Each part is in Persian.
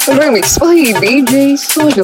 Remix by DJ Solo.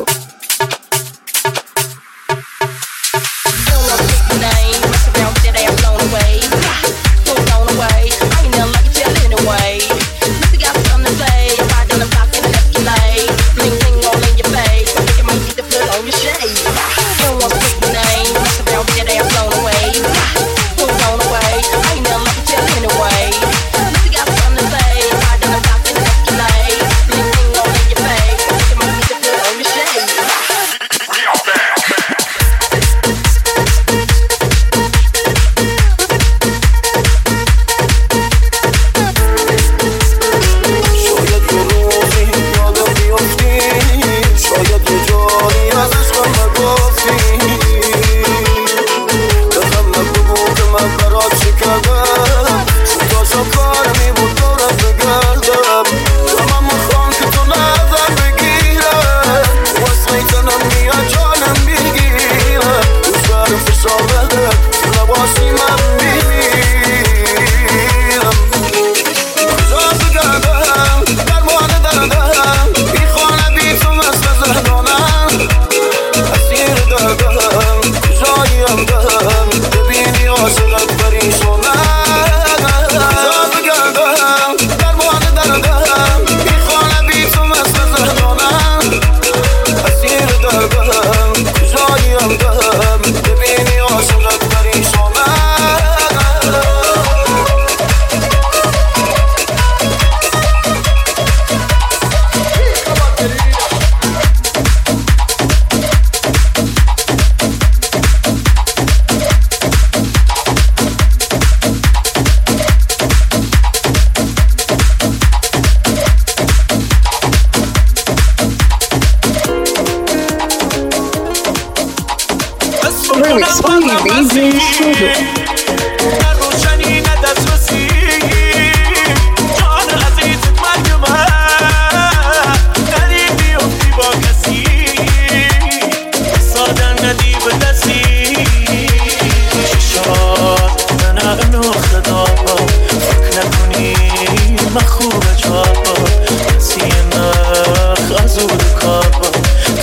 Remix by DJ Solo.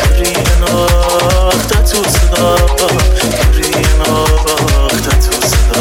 Kri nacht, dat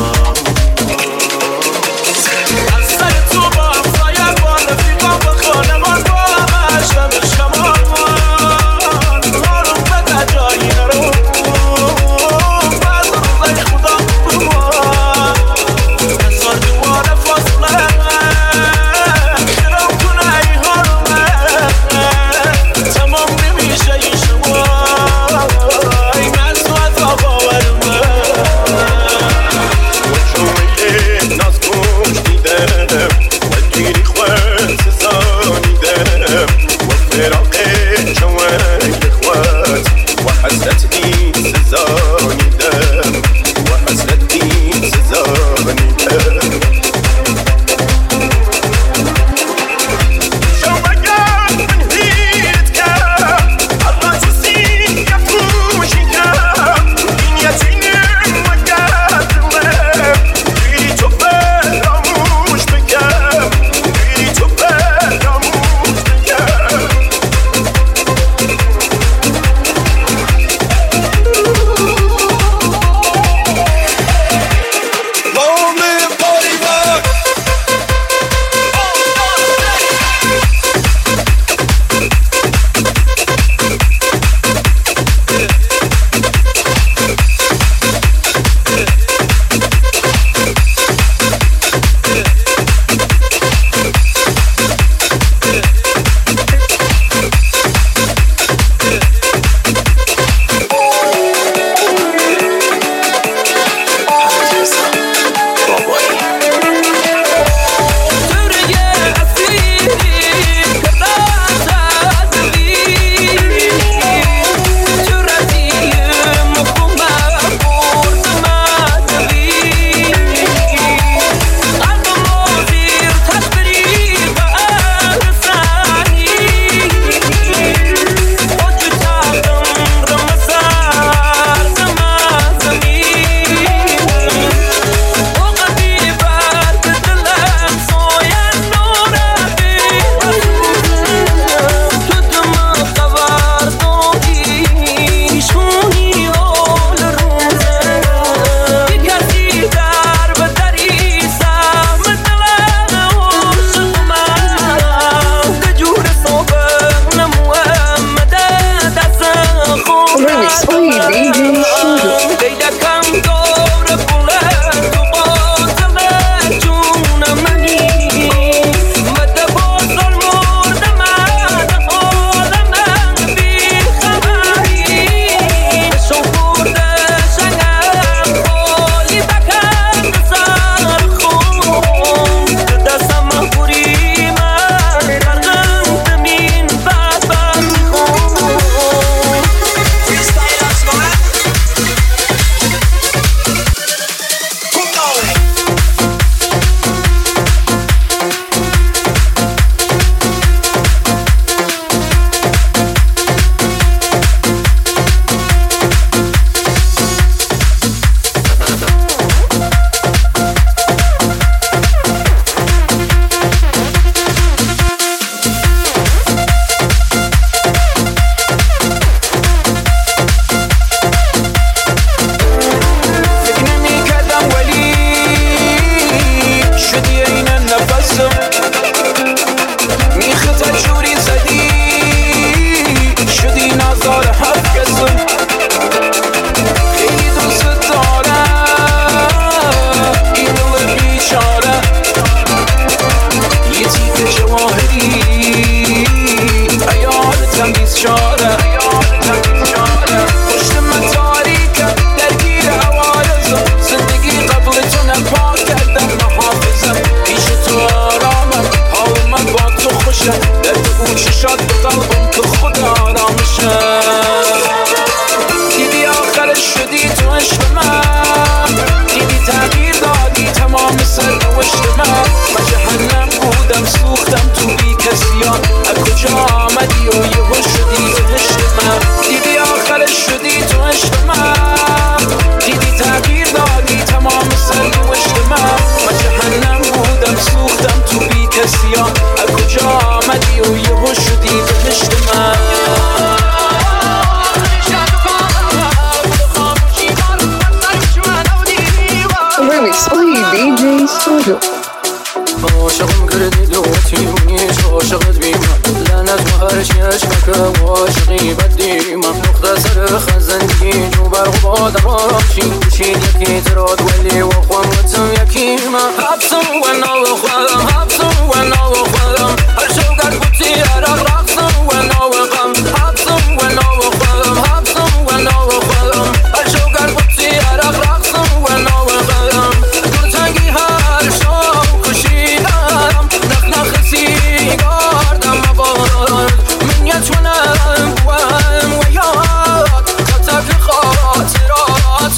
Remix by DJ Solo. عاشقم کردی دوتیونیش عاشقت بیمم لعنت و هرش یشمکم عاشقی بدیمم مختصر خزندگی جو برق باد رامشین بشین یکی تراد ولی و خوام وطم یکیمم حبسم و ناو خوام حبسم و ناو خوام هر شوقت بطی عرق رقصم و ناو غم حبسم و ناو خوام حبسم و ناو خوام هر شوقت بطی عرق رقصم و ناو غم دلتنگی هر شام خشیدم نخ سیگاردم مبارد من یتونم بوام و یاد خطک خاطرات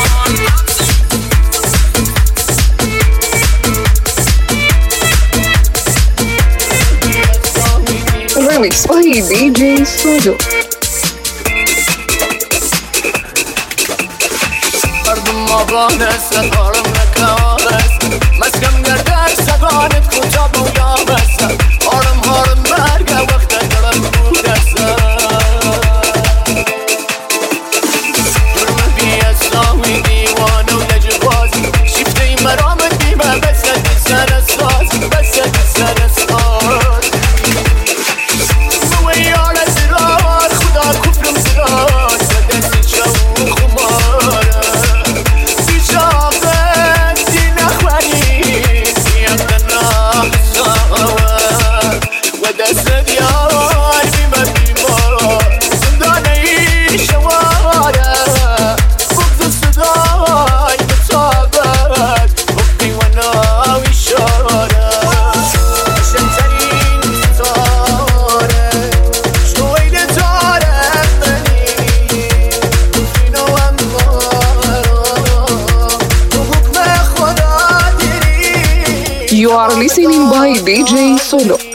Remix by DJ Solo. أرض مبانس أرض مكانس مسكن قردر سقانت كتاب ويابس هرم هرم برقة وقت قرم بودس جرم بيساوي ديوان ولجواز شفتي مرامت بيما بس السنة الساز بس السنة الساز ويانا زرار خدا كفرم زرار سدس جو خمار You are listening by DJ Solo.